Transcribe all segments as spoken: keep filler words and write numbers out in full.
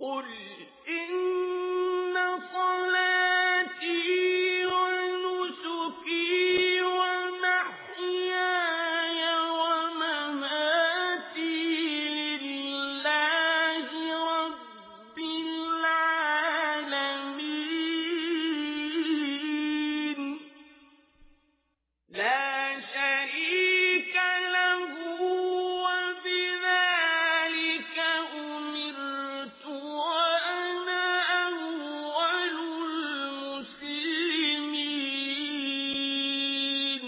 قل إن صلاتي ونسكي ومحياي ومماتي لله رب العالمين لا شريك له وبذلك أمرت وأنا أول المسلمين.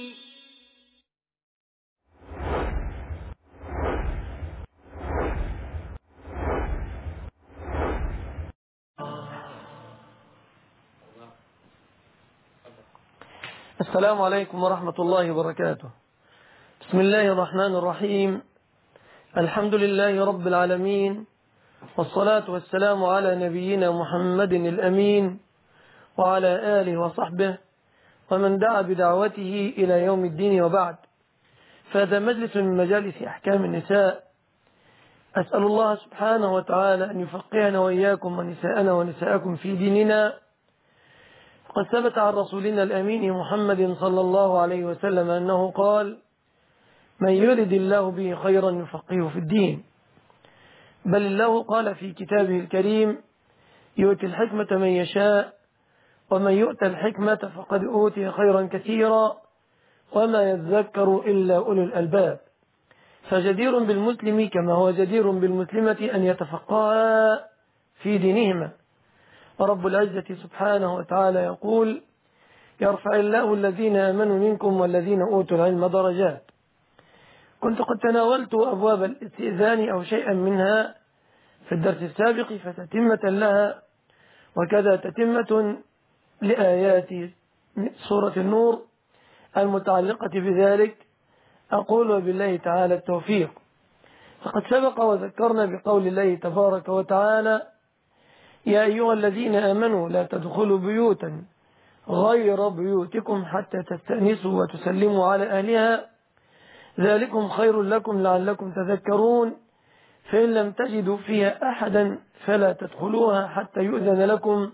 السلام عليكم ورحمة الله وبركاته. بسم الله الرحمن الرحيم. الحمد لله رب العالمين، والصلاة والسلام على نبينا محمد الأمين وعلى آله وصحبه ومن دعا بدعوته إلى يوم الدين، وبعد. فهذا مجلس من مجالس أحكام النساء. أسأل الله سبحانه وتعالى أن يفقهنا وإياكم ونساءنا ونساءكم في ديننا. قد ثبت عن رسولنا الأمين محمد صلى الله عليه وسلم أنه قال: من يرد الله به خيرا يفقهه في الدين. بل الله قال في كتابه الكريم: يؤتي الحكمة من يشاء، ومن يؤتى الحكمة فقد أوتي خيرا كثيرا، وما يذكر إلا أولو الألباب. فجدير بالمسلم كما هو جدير بالمسلمة أن يتفقها في دينهما. ورب العزة سبحانه وتعالى يقول: يرفع الله الذين آمنوا منكم والذين أوتوا العلم درجات. كنت قد تناولت أبواب الاستئذان أو شيئا منها في الدرس السابق، فتتمة لها وكذا تتمة لآيات سورة النور المتعلقة بذلك. أقول وبالله تعالى التوفيق. فقد سبق وذكرنا بقول الله تبارك وتعالى: يا أيها الذين آمنوا لا تدخلوا بيوتا غير بيوتكم حتى تستأنسوا وتسلموا على أهلها، ذلكم خير لكم لعلكم تذكرون، فإن لم تجدوا فيها أحدا فلا تدخلوها حتى يؤذن لكم،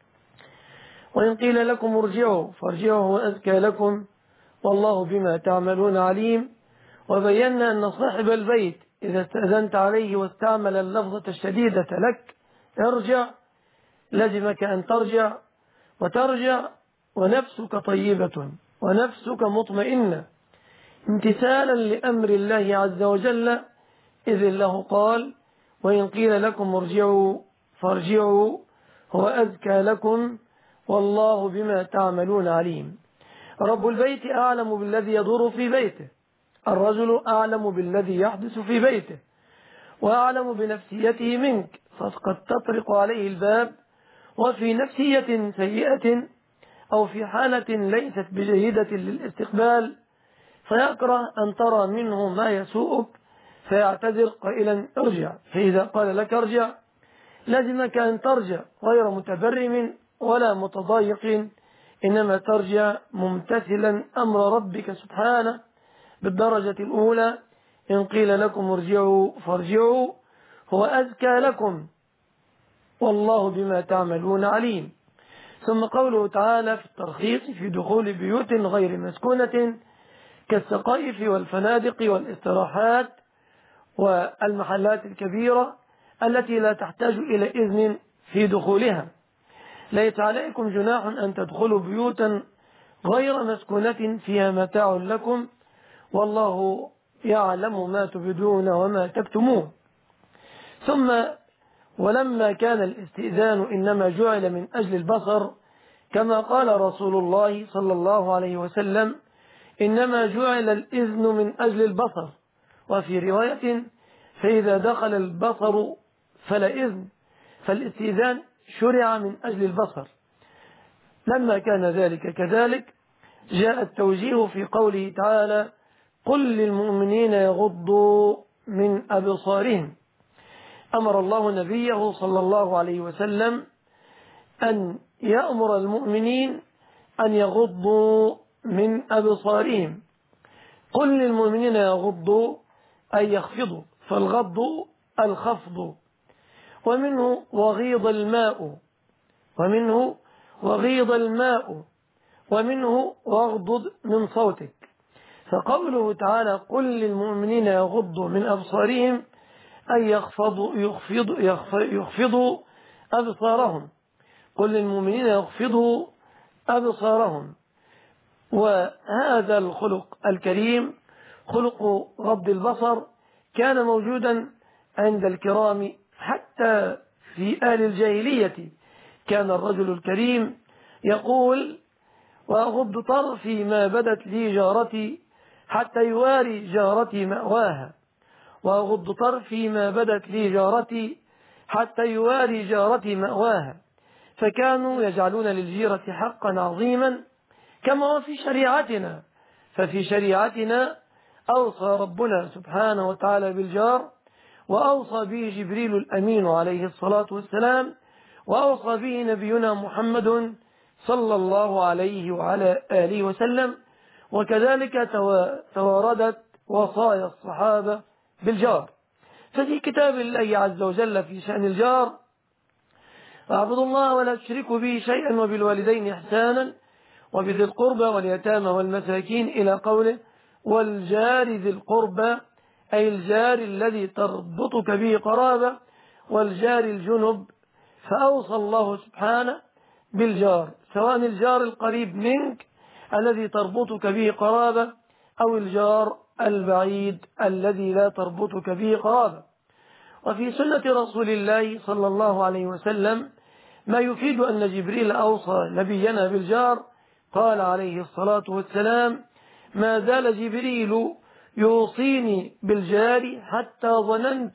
وإن قيل لكم ارجعوا فارجعوا هو أزكى لكم، والله بما تعملون عليم. وبينا أن صاحب البيت إذا استأذنت عليه واستعمل اللفظة الشديدة لك ارجع، لزمك أن ترجع، وترجع ونفسك طيبة ونفسك مطمئنة امتثالا لأمر الله عز وجل، إذ الله قال: وإن قيل لكم ارجعوا فارجعوا هو أزكى لكم، والله بما تعملون عليم. رب البيت أعلم بالذي يدور في بيته، الرجل أعلم بالذي يحدث في بيته، وأعلم بنفسيته منك، فقد تطرق عليه الباب وفي نفسية سيئة أو في حالة ليست بجيدة للاستقبال، فيكره أن ترى منه ما يسوءك فيعتذر قائلا ارجع. فإذا قال لك ارجع لازمك أن ترجع غير متبرم ولا متضايق، إنما ترجع ممتثلا أمر ربك سبحانه بالدرجة الأولى: إن قيل لكم ارجعوا فارجعوا هو أزكى لكم، والله بما تعملون عليم. ثم قوله تعالى في الترخيص في دخول بيوت غير مسكونة كالسقائف والفنادق والاستراحات والمحلات الكبيرة التي لا تحتاج إلى إذن في دخولها. ليس عليكم جناح أن تدخلوا بيوتا غير مسكونة فيها متاع لكم، والله يعلم ما تبدون وما تكتمون. ثم ولما كان الاستئذان إنما جعل من أجل البصر، كما قال رسول الله صلى الله عليه وسلم: إنما جعل الإذن من أجل البصر، وفي رواية: فإذا دخل البصر فلا إذن. فالاستئذان شرع من أجل البصر. لما كان ذلك كذلك جاء التوجيه في قوله تعالى: قل للمؤمنين يغضوا من أبصارهم. أمر الله نبيه صلى الله عليه وسلم أن يأمر المؤمنين أن يغضوا من أبصارهم. قل للمؤمنين يغضوا أي يخفضوا، فالغض الخفض. ومنه وغيض الماء ومنه وغيض الماء ومنه واغضض من صوتك. فقوله تعالى قل للمؤمنين يغضوا من أبصارهم أي يخفضوا, يخفضوا, يخفضوا أبصارهم. قل للمؤمنين يخفضوا أبصارهم. وهذا الخلق الكريم خلق غض البصر كان موجودا عند الكرام حتى في آل الجاهلية. كان الرجل الكريم يقول وأغض طرفي ما بدت لي جارتي حتى يواري جارتي مأواها. وأغض طرفي ما بدت لي جارتي حتى يواري جارتي مأواها. فكانوا يجعلون للجيرة حقا عظيما كما هو في شريعتنا. ففي شريعتنا أوصى ربنا سبحانه وتعالى بالجار، وأوصى به جبريل الأمين عليه الصلاة والسلام، وأوصى به نبينا محمد صلى الله عليه وعلى آله وسلم. وكذلك تواردت وصايا الصحابة بالجار. ففي كتاب الله عز وجل في شأن الجار اعبدوا الله ولا تشركوا به شيئا وبالوالدين إحسانا وبذي القربى واليتامى والمساكين إلى قوله والجار ذي القربى أي الجار الذي تربطك به قرابة والجار الجنب. فأوصى الله سبحانه بالجار سواء الجار القريب منك الذي تربطك به قرابة أو الجار البعيد الذي لا تربطك به قرابة. وفي سنة رسول الله صلى الله عليه وسلم ما يفيد أن جبريل أوصى نبينا بالجار. قال عليه الصلاة والسلام ما زال جبريل يوصيني بالجار حتى ظننت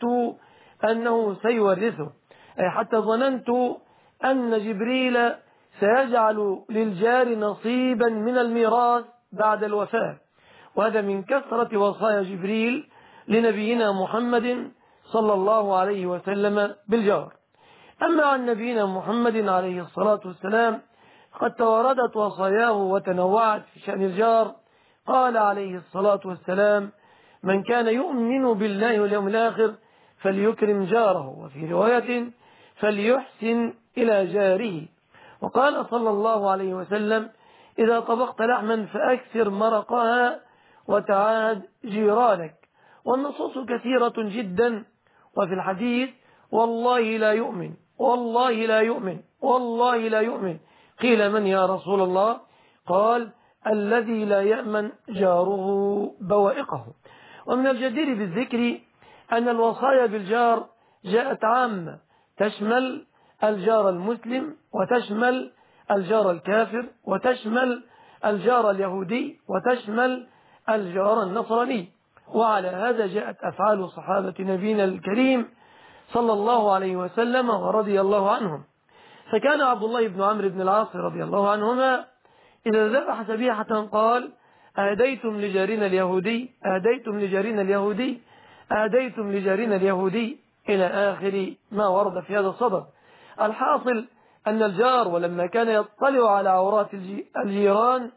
أنه سيورثه، أي حتى ظننت أن جبريل سيجعل للجار نصيبا من الميراث بعد الوفاة. وهذا من كثرة وصايا جبريل لنبينا محمد صلى الله عليه وسلم بالجار. أما عن نبينا محمد عليه الصلاة والسلام قد تواردت وصاياه وتنوعت في شأن الجار. قال عليه الصلاة والسلام من كان يؤمن بالله واليوم الآخر فليكرم جاره، وفي رواية فليحسن إلى جاره. وقال صلى الله عليه وسلم إذا طبخت لحما فأكثر مرقها وتعاد جيرانك. والنصوص كثيرة جدا. وفي الحديث والله لا يؤمن والله لا يؤمن والله لا يؤمن. قيل من يا رسول الله؟ قال الذي لا يأمن جاره بوائقه. ومن الجدير بالذكر أن الوصايا بالجار جاءت عامة تشمل الجار المسلم وتشمل الجار الكافر وتشمل الجار اليهودي وتشمل الجار النصراني. وعلى هذا جاءت أفعال صحابة نبينا الكريم صلى الله عليه وسلم ورضي الله عنهم. فكان عبد الله بن عمرو بن العاص رضي الله عنهما إذا ذبح ذبيحة قال أهديتم لجارنا اليهودي أهديتم لجارنا اليهودي أهديتم لجارنا اليهودي إلى آخر ما ورد في هذا الصدد. الحاصل أن الجار ولما كان يطلع على عورات الجيران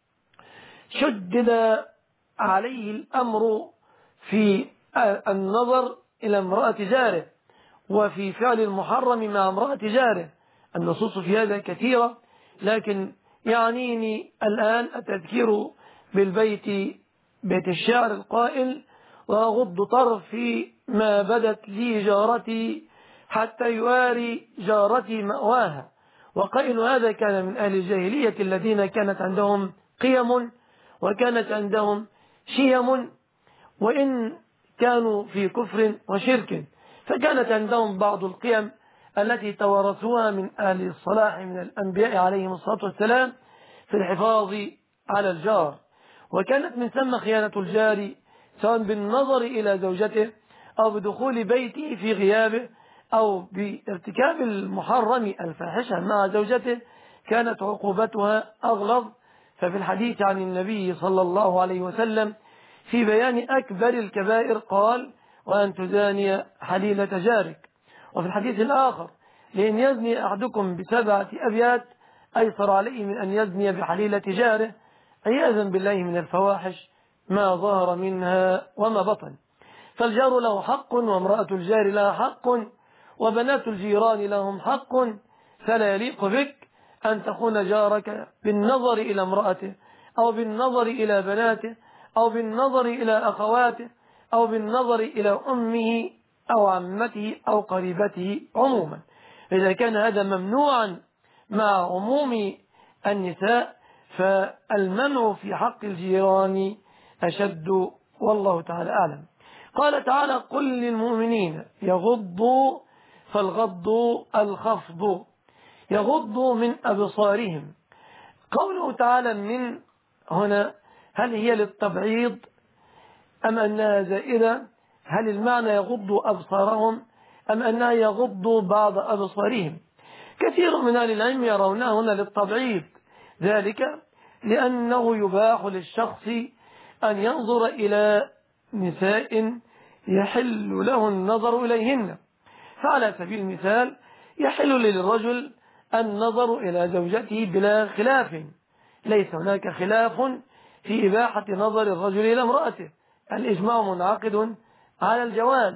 شدد عليه الأمر في النظر إلى امرأة جاره وفي فعل المحرم مع امرأة جاره. النصوص في هذا كثيرة، لكن يعنيني الآن التذكير بالبيت بيت الشعر القائل وأغض طرفي ما بدت لي جارتي حتى يواري جارتي مأواها. وقائل هذا كان من أهل الجاهلية الذين كانت عندهم قيم وكانت عندهم شيم، وإن كانوا في كفر وشرك فكانت عندهم بعض القيم التي توارثوها من أهل الصلاح من الأنبياء عليهم الصلاة والسلام في الحفاظ على الجار. وكانت من ثم خيانة الجار سواء بالنظر إلى زوجته أو بدخول بيته في غيابه أو بارتكاب المحرم الفاحشة مع زوجته كانت عقوبتها أغلظ. ففي الحديث عن النبي صلى الله عليه وسلم في بيان أكبر الكبائر قال وأن تزاني حليلة جارك. وفي الحديث الآخر لأن يزني أحدكم بسبعة أبيات أيسر عليه من أن يزني بحليلة جاره عياذا بالله من الفواحش ما ظهر منها وما بطن. فالجار له حق وامرأة الجار لها حق، وبنات الجيران لهم حق، فلا يليق بك أن تخون جارك بالنظر إلى امرأته أو بالنظر إلى بناته أو بالنظر إلى أخواته أو بالنظر إلى أمه أو عمته أو قريبته عموما. إذا كان هذا ممنوعا مع عموم النساء، فالمنع في حق الجيران أشد، والله تعالى أعلم. قال تعالى: قل للمؤمنين يغضوا، فالغض الخفض، يغضوا من أبصارهم. قوله تعالى من هنا، هل هي للتبعيض أم أنها زائدة؟ هل المعنى يغضوا أبصارهم أم أنها يغضوا بعض أبصارهم؟ كثير من أهل العلم يرونه هنا للتبعيض، ذلك لأنه يباح للشخص أن ينظر إلى نساء يحل له النظر إليهن. فعلى سبيل المثال يحل للرجل النظر إلى زوجته بلا خلاف، ليس هناك خلاف في إباحة نظر الرجل إلى امرأته، الإجماع منعقد على الجواز.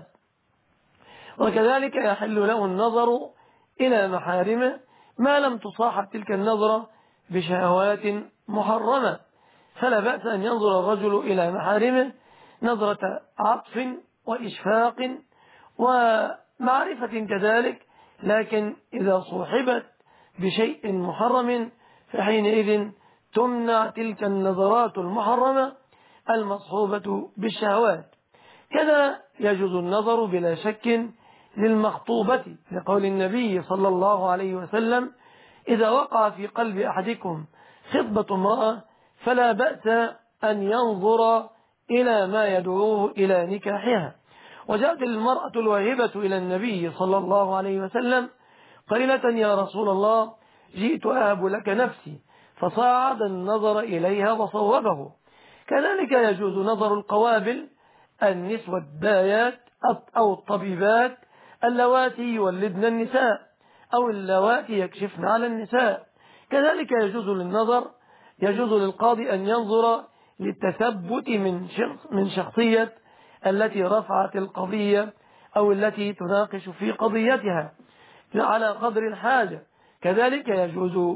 وكذلك يحل له النظر إلى محارمه ما لم تصاحب تلك النظرة بشهوات محرمة، فلا بأس أن ينظر الرجل إلى محارمه نظرة عطف وإشفاق ومعرفة كذلك، لكن إذا صوحبت بشيء محرم فحينئذ تمنع تلك النظرات المحرمة المصحوبة بالشهوات. كذا يجوز النظر بلا شك للمخطوبة، لقول النبي صلى الله عليه وسلم: إذا وقع في قلب أحدكم خطبة امرأة فلا بأس أن ينظر إلى ما يدعوه إلى نكاحها. وجاءت المرأة الواهبة إلى النبي صلى الله عليه وسلم قائلة: يا رسول الله، جئت أهب لك نفسي، فصاعد النظر إليها وصوبه. كذلك يجوز نظر القوابل، النسوة الدايات أو الطبيبات اللواتي يولدن النساء أو اللواتي يكشفن على النساء. كذلك يجوز للنظر يجوز للقاضي أن ينظر للتثبت من شخص من شخصية التي رفعت القضية أو التي تناقش في قضيتها على قدر الحاجة. كذلك يجوز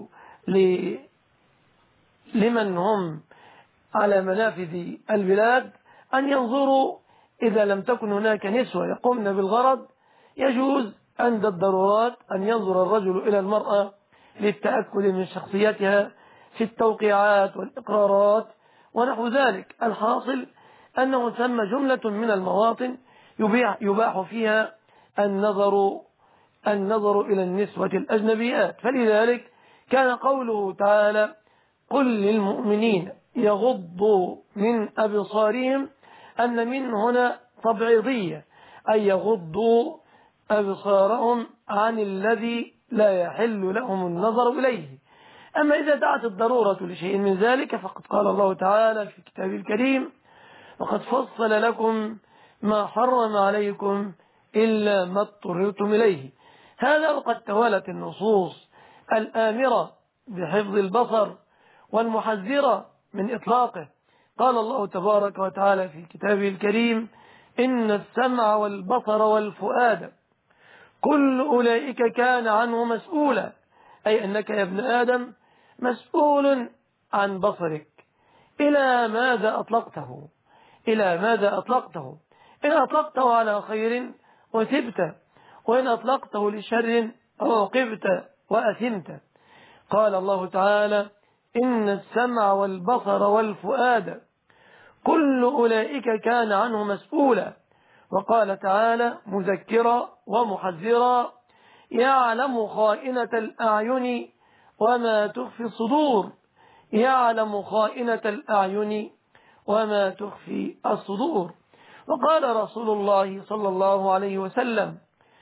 لمن هم على منافذ البلاد أن ينظروا إذا لم تكن هناك نسوة يقومن بالغرض، يجوز عند الضرورات أن ينظر الرجل إلى المرأة للتأكد من شخصيتها في التوقيعات والإقرارات ونحو ذلك. الحاصل أنه ثم جملة من المواطن يباح فيها النظر النظر إلى النسوة الأجنبيات. فلذلك كان قوله تعالى: قل للمؤمنين يغضوا من أبصارهم، أن من هنا تبعيضية، أي يغضوا أبصارهم عن الذي لا يحل لهم النظر إليه. أما إذا دعت الضرورة لشيء من ذلك فقد قال الله تعالى في كتابه الكريم: وقد فصل لكم ما حرم عليكم إلا ما اضطررتم إليه. هذا وقد توالت النصوص الآمرة بحفظ البصر والمحذرة من إطلاقه. قال الله تبارك وتعالى في كتابه الكريم: إن السمع والبصر والفؤاد كل أولئك كان عنه مسؤولا، أي أنك يا ابن آدم مسؤول عن بصرك. إلى ماذا أطلقته؟ إلى ماذا أطلقته؟ إن أطلقته على خير وثبت، وإن أطلقته لشر عوقبت وأثمت. قال الله تعالى: إن السمع والبصر والفؤاد كل أولئك كان عنه مسؤولا. وقال تعالى مذكرا ومحذرا: يعلم خائنة الأعين وما تخفي الصدور. يعلم خائنة الأعين وما تخفي الصدور. وقال رسول الله صلى الله عليه وسلم: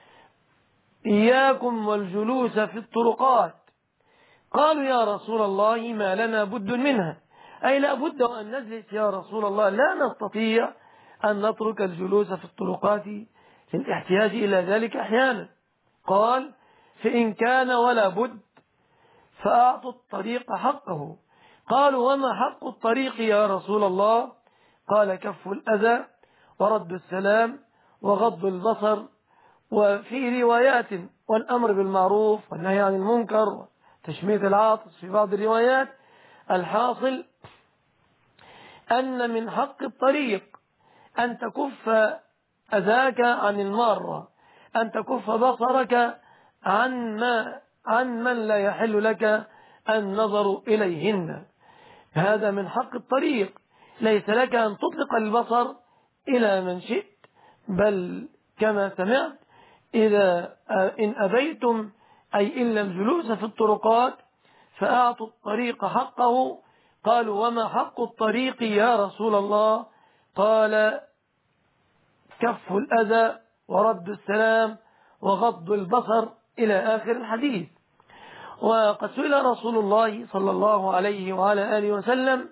إياكم والجلوس في الطرقات. قالوا: يا رسول الله ما لنا بد منها، أي لا بد أن نجلس يا رسول الله، لا نستطيع أن نترك الجلوس في الطرقات للاحتياج إلى ذلك أحيانا. قال: فإن كان ولا بد فأعطوا الطريق حقه. قالوا: وما حق الطريق يا رسول الله؟ قال: كف الأذى ورد السلام وغض البصر وفي روايات والأمر بالمعروف والنهي عن المنكر وتشميت العاطس في بعض الروايات. الحاصل أن من حق الطريق أن تكف أذاك عن المارة، أن تكف بصرك عن ما عن من لا يحل لك النظر إليهن. هذا من حق الطريق، ليس لك أن تطلق البصر إلى من شئت، بل كما سمعت إذا إن أبيتم أي إلا الجلوس في الطرقات فأعطوا الطريق حقه. قالوا وما حق الطريق يا رسول الله؟ قال كف الأذى ورد السلام وغض البصر إلى آخر الحديث. وقد سئل رسول الله صلى الله عليه وعلى آله وسلم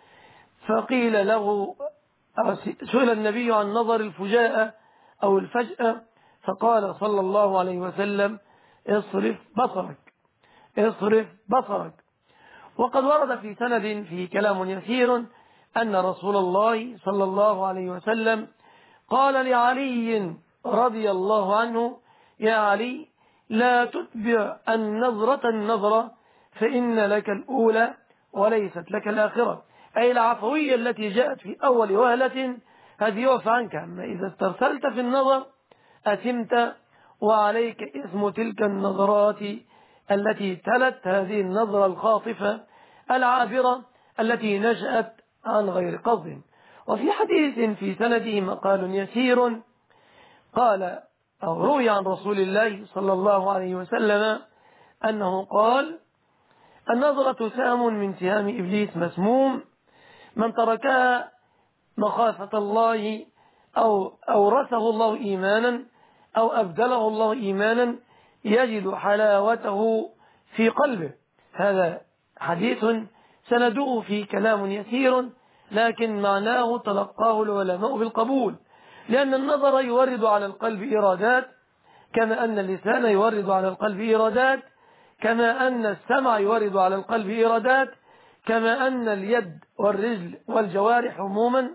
فقيل له، سئل النبي عن نظر الفجاءة أو الفجأة فقال صلى الله عليه وسلم اصرف بصرك اصرف بصرك. وقد ورد في سند فيه كلام يسير أن رسول الله صلى الله عليه وسلم قال لعلي رضي الله عنه يا علي لا تتبع النظرة النظرة فإن لك الأولى وليست لك الآخرة، أي العفوية التي جاءت في أول وهلة هذه يعفى عنك، أما إذا استرسلت في النظر أثمت وعليك اسم تلك النظرات التي تلت هذه النظرة الخاطفة العابرة التي نشأت عن غير قصد. وفي حديث في سنده مقال يسير قال أو روي عن رسول الله صلى الله عليه وسلم أنه قال النظرة سهم من سهام إبليس مسموم، من تركها مخافة الله أو أورثه الله إيمانا أو أبدله الله إيمانا يجد حلاوته في قلبه. هذا حديث سنده في كلام يسير لكن معناه تلقاه العلماء بالقبول، لأن النظر يورد على القلب إرادات كما أن اللسان يورد على القلب إرادات، كما أن السمع يورد على القلب إرادات، كما أن اليد والرجل والجوارح عموما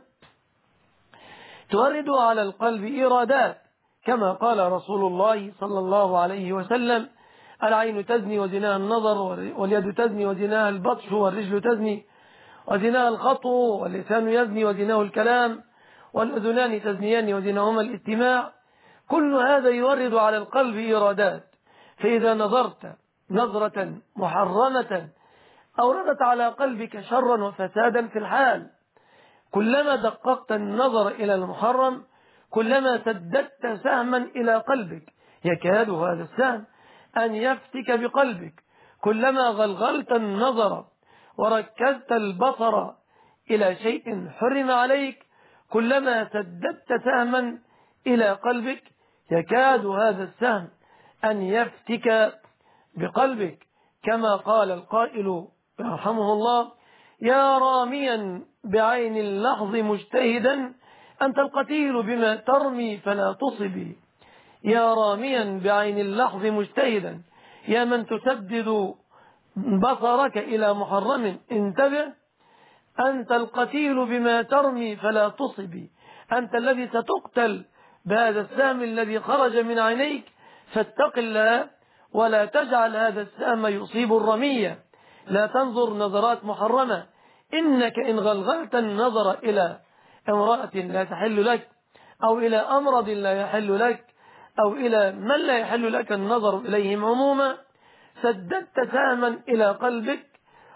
تورد على القلب إرادات، كما قال رسول الله صلى الله عليه وسلم العين تزني وزناها النظر، واليد تزني وزناها البطش، والرجل تزني وزناها الخطو، واللسان يزني وزناه الكلام، والأذنان تزنيان وزناهما الاستماع. كل هذا يورد على القلب إرادات، فإذا نظرت نظرة محرمة أوردت على قلبك شرا وفسادا في الحال. كلما دققت النظر إلى المحرم كلما سددت سهما إلى قلبك يكاد هذا السهم أن يفتك بقلبك. كلما غلغلت النظر وركزت البصر إلى شيء حرم عليك كلما سددت سهما إلى قلبك يكاد هذا السهم أن يفتك بقلبك. كما قال القائل يرحمه الله يا راميا بعين اللحظ مجتهدا أنت القتيل بما ترمي فلا تصبي. يا راميا بعين اللحظ مجتهدا، يا من تسدد بصرك إلى محرم انتبه، أنت القتيل بما ترمي فلا تصبي، أنت الذي ستقتل بهذا السهم الذي خرج من عينيك، فاتق الله ولا تجعل هذا السهم يصيب الرمية. لا تنظر نظرات محرمة، إنك إن غلغلت النظر إلى امرأة لا تحل لك أو إلى أمرض لا يحل لك أو إلى من لا يحل لك النظر إليهم عموما سددت سهما إلى قلبك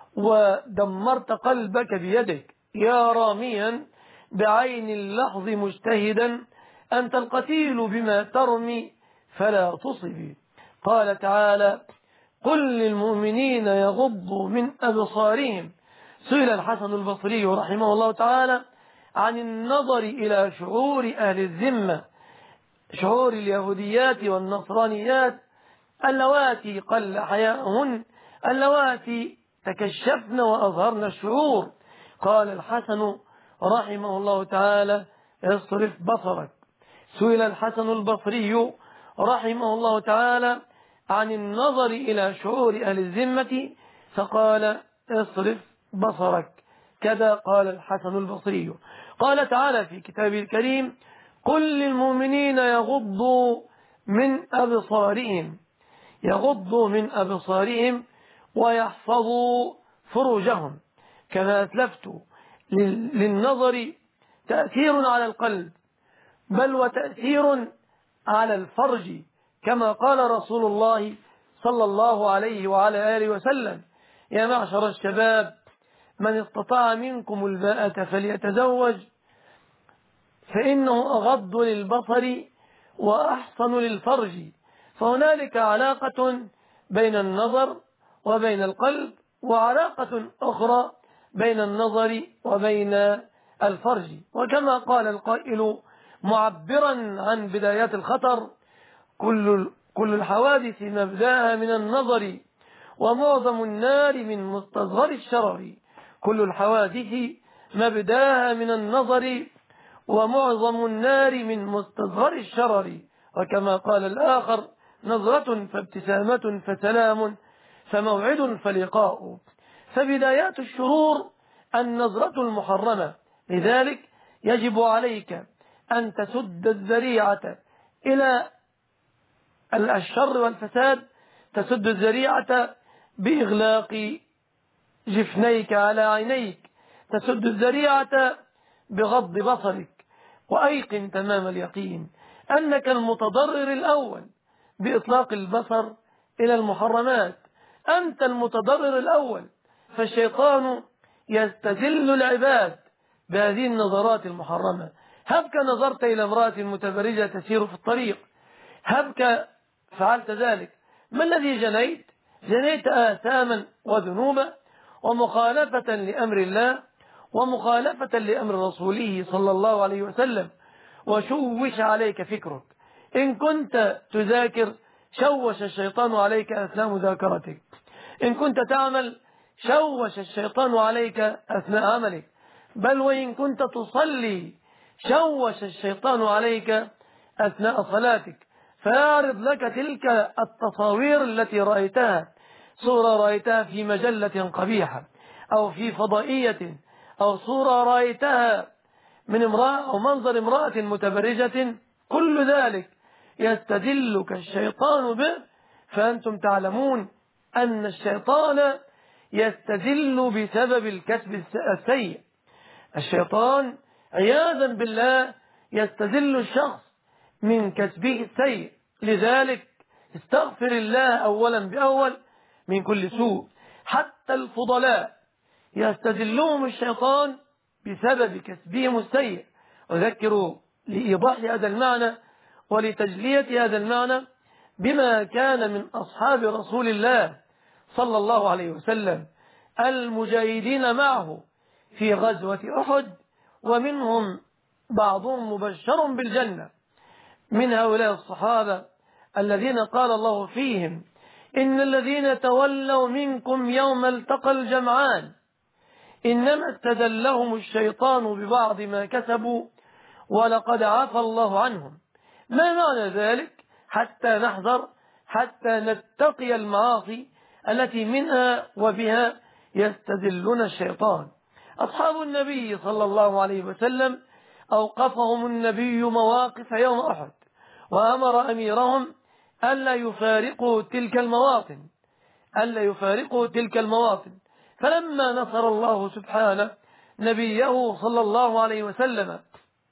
ودمرت قلبك بيدك. يا راميا بعين اللحظ مجتهدا أنت القتيل بما ترمي فلا تصبي. قال تعالى قل للمؤمنين يغضوا من أبصارهم. سئل الحسن البصري رحمه الله تعالى عن النظر إلى شعور أهل الذمة، شعور اليهوديات والنصرانيات اللواتي قل حياءهن، اللواتي تكشفن وأظهرن الشعور. قال الحسن رحمه الله تعالى اصرف بصرك. سئل الحسن البصري رحمه الله تعالى عن النظر إلى شعور أهل الذمة فقال اصرف بصرك. كذا قال الحسن البصري. قال تعالى في كتابه الكريم قل للمؤمنين يغضوا من أبصارهم يغضوا من أبصارهم ويحفظوا فروجهم. كما أسلفت للنظر تأثير على القلب، بل وتأثير على الفرج، كما قال رسول الله صلى الله عليه وعلى آله وسلم: يا معشر الشباب، من استطاع منكم الباءة فليتزوج، فإنه أغض للبصر وأحصن للفرج. فهنالك علاقة بين النظر وبين القلب، وعلاقة أخرى بين النظر وبين الفرج. وكما قال القائل معبرا عن بدايات الخطر: كل كل الحوادث مبداها من النظر، ومعظم النار من مستصغر الشرر. كل الحوادث مبداها من النظر، ومعظم النار من مستصغر الشرر. وكما قال الآخر: نظرة فابتسامة فسلام، فموعد فلقاء. فبدايات الشرور النظرة المحرمة، لذلك يجب عليك أن تسد الذريعة إلى الشر والفساد. تسد الذريعة بإغلاق جفنيك على عينيك، تسد الذريعة بغض بصرك. وأيقن تمام اليقين أنك المتضرر الأول بإطلاق البصر إلى المحرمات، أنت المتضرر الأول. فالشيطان يستذل العباد بهذه النظرات المحرمة. هبك نظرت إلى امرأة متبرجة تسير في الطريق، هبك فعلت ذلك، ما الذي جنيت؟ جنيت آثاما وذنوبا ومخالفة لأمر الله ومخالفة لأمر رسوله صلى الله عليه وسلم، وشوش عليك فكرك. إن كنت تذاكر شوش الشيطان عليك أثناء مذاكرتك، إن كنت تعمل شوش الشيطان عليك أثناء عملك، بل وإن كنت تصلي شوش الشيطان عليك أثناء صلاتك. فيعرض لك تلك التصاوير التي رأيتها، صورة رأيتها في مجلة قبيحة أو في فضائية، أو صورة رأيتها من امرأة أو منظر امرأة متبرجة، كل ذلك يستدلك الشيطان به. فأنتم تعلمون أن الشيطان يستدل بسبب الكسب السيء. الشيطان عياذا بالله يستدل الشخص من كسبه السيء. لذلك استغفر الله أولا بأول من كل سوء. حتى الفضلاء يستدلهم الشيطان بسبب كسبهم السيء. أذكر لإيضاح هذا المعنى ولتجلية هذا المعنى بما كان من أصحاب رسول الله صلى الله عليه وسلم المجاهدين معه في غزوة أحد، ومنهم بعضهم مبشر بالجنة. من هؤلاء الصحابة الذين قال الله فيهم: إن الذين تولوا منكم يوم التقى الجمعان إنما استدلهم الشيطان ببعض ما كسبوا ولقد عفى الله عنهم. ما معنى ذلك؟ حتى نحذر، حتى نتقي المعاصي التي منها وبها يستدلنا الشيطان. أصحاب النبي صلى الله عليه وسلم أوقفهم النبي مواقف يوم أحد، وأمر أميرهم ألا يفارقوا تلك المواطن ألا يفارقوا تلك المواطن. فلما نصر الله سبحانه نبيه صلى الله عليه وسلم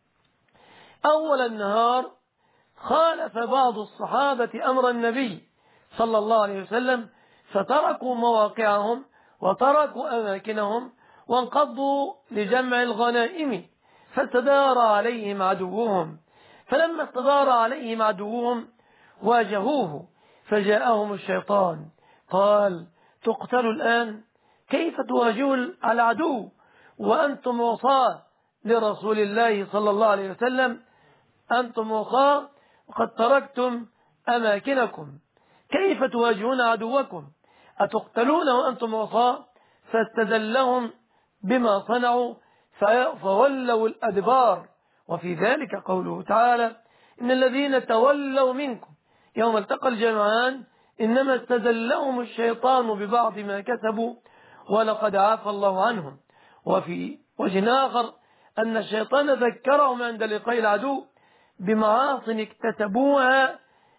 أول النهار، خالف بعض الصحابة أمر النبي صلى الله عليه وسلم، فتركوا مواقعهم وتركوا أماكنهم وانقضوا لجمع الغنائم، فاستدار عليهم عدوهم. فلما استدار عليهم عدوهم واجهوه، فجاءهم الشيطان قال: تقتلوا الآن؟ كيف تواجهوا العدو وأنتم وصاة لرسول الله صلى الله عليه وسلم؟ أنتم وصاة وقد تركتم أماكنكم، كيف تواجهون عدوكم؟ أتقتلون وأنتم وصاة؟ فاستدلهم بما صنعوا فولوا الأدبار. وفي ذلك قوله تعالى: إن الذين تولوا منكم يوم التقى الجمعان إنما استدلهم الشيطان ببعض ما كسبوا ولقد عفى الله عنهم. وفي وجه آخر أن الشيطان ذكرهم عند لقاء العدو بمعاصٍ اكتسبوها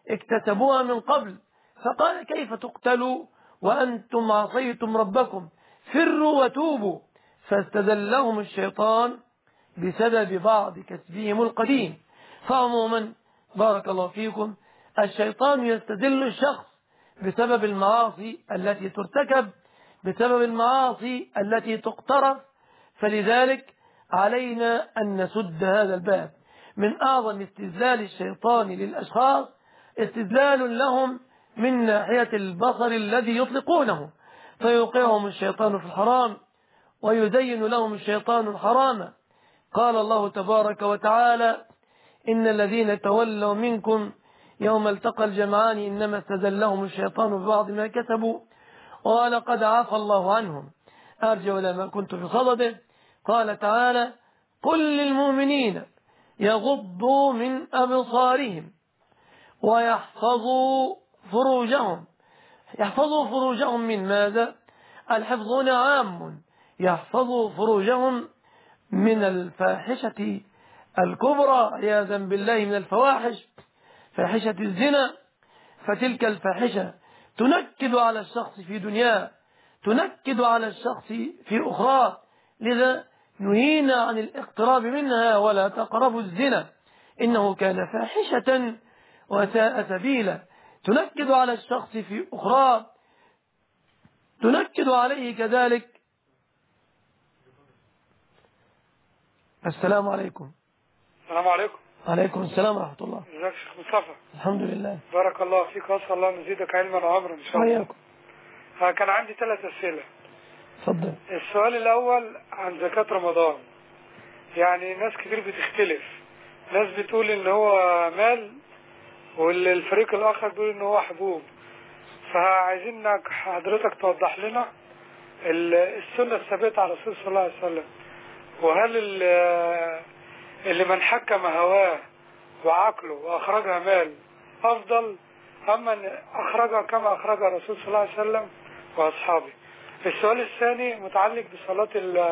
اكتسبوها من قبل، فقال كيف تقتلوا وأنتم عصيتم ربكم فروا وتوبوا، فاستدلهم الشيطان بسبب بعض كسبهم القديم. فعموما بارك الله فيكم، الشيطان يستدل الشخص بسبب المعاصي التي ترتكب، بسبب المعاصي التي تقترف، فلذلك علينا أن نسد هذا الباب. من أعظم استدلال الشيطان للأشخاص استدلال لهم من ناحية البصر الذي يطلقونه، فيوقعهم الشيطان في الحرام ويزين لهم الشيطان الحرام. قال الله تبارك وتعالى: إن الذين تولوا منكم يوم التقى الجمعان إنما استزلهم الشيطان ببعض ما كسبوا ولقد عفى الله عنهم. أرجع إلى ما كنت في صدده. قال تعالى: قل للمؤمنين يغضوا من أبصارهم ويحفظوا فروجهم. يحفظوا فروجهم من ماذا؟ الحفظ هنا عام، يحفظوا فروجهم من الفاحشة الكبرى عياذا بالله، من الفواحش، فاحشة الزنا. فتلك الفاحشة تنكد على الشخص في دنياه، تنكد على الشخص في أخرى، لذا نهينا عن الاقتراب منها. ولا تقربوا الزنا إنه كان فاحشة وساء سبيلا. تنكد على الشخص في أخرى، تنكد عليه كذلك. السلام عليكم. السلام عليكم. عليكم السلام ورحمة الله. ازيك يا شيخ مصطفى؟ الحمد لله. بارك الله فيك واسال الله ان يزيدك علما وعمرا ان شاء الله. وإياكم. كان عندي ثلاث اسئله. اتفضل. السؤال الاول عن زكاة رمضان. يعني ناس كتير بتختلف، ناس بتقول ان هو مال والفريق الاخر بيقول ان هو حبوب، فعايزينك حضرتك توضح لنا السنه الثابته على الرسول صلى الله عليه وسلم، وهل اللي من حكم هواه وعقله واخرجها مال افضل ام من اخرجها كما اخرجها الرسول صلى الله عليه وسلم واصحابه؟ السؤال الثاني متعلق بصلاه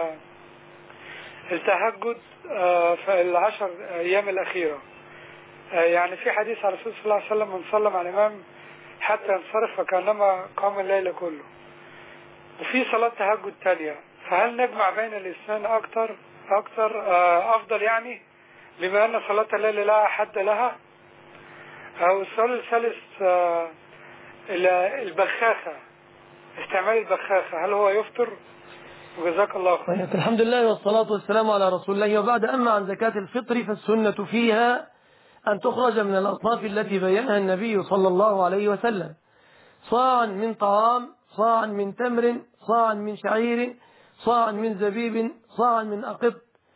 التهجد في العشر ايام الاخيره. يعني في حديث على الرسول صلى الله عليه وسلم: من صلى مع الامام حتى ينصرف فكانما قام الليل كله. وفي صلاه تهجد ثانيه، فهل نجمع بين الاثنين اكتر اكتر افضل، يعني بما ان صلاه الليل لا حد لها؟ او السؤال الثالث البخاخه، استعمال البخاخه هل هو يفطر؟ وجزاك الله خير. طيب، الحمد لله والصلاة والسلام على رسول الله. وبعد، أما عن زكاة الفطر فالسنة فيها أن تخرج من الأصناف التي بينها النبي صلى الله عليه وسلم: صاعا من طعام، صاعا من تمر، صاعا من شعير، صاعا من زبيب، صاعا من أقط.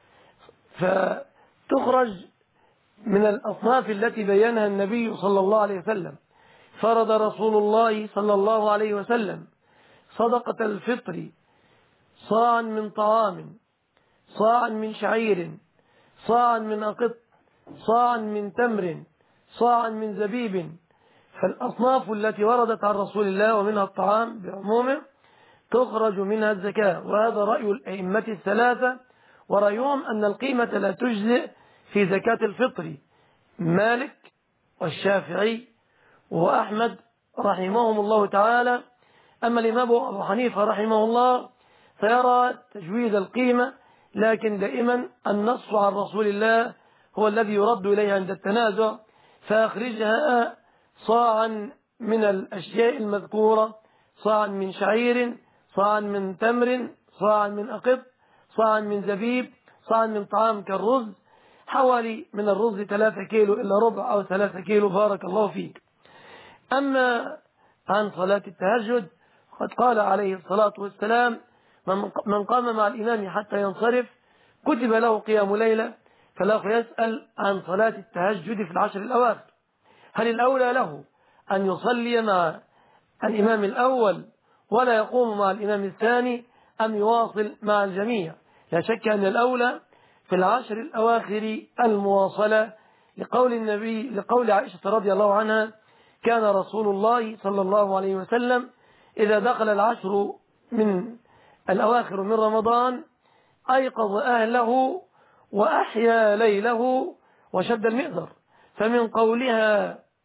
فتخرج من الأصناف التي بينها النبي صلى الله عليه وسلم. فرض رسول الله صلى الله عليه وسلم صدقة الفطر: صاعا من طعام، صاعا من شعير، صاعا من أقط، صاعا من تمر، صاعا من زبيب. فالأصناف التي وردت عن رسول الله ومنها الطعام بعمومه تخرج منها الزكاة. وهذا رأي الأئمة الثلاثة، ورأيهم أن القيمة لا تجزئ في زكاة الفطر: مالك والشافعي وأحمد رحمهم الله تعالى. أما الإمام أبو حنيفة رحمه الله فيرى تجويز القيمة، لكن دائما النص عن رسول الله هو الذي يرد إليه عند التنازع، فأخرجها صاعا من الأشياء المذكورة: صاعا من شعير، صاعا من تمر، صاعا من أقط، صاعا من زبيب، صاعا من طعام كالرز، حوالي من الرز ثلاثة كيلو إلا ربع أو ثلاثة كيلو. بارك الله فيك. أما عن صلاة التهجد قد قال عليه الصلاة والسلام: من قام مع الإمام حتى ينصرف كتب له قيام ليلة. فالأخ يسأل عن صلاة التهجد في العشر الأواخر: هل الأولى له أن يصلي مع الإمام الأول ولا يقوم مع الإمام الثاني، أم يواصل مع الجميع؟ لا شك أن الأولى في العشر الأواخر المواصلة، لقول النبي لقول عائشة رضي الله عنها: كان رسول الله صلى الله عليه وسلم إذا دخل العشر من الأواخر من رمضان أيقظ أهله وأحيا ليله وشد المئزر. فمن قولها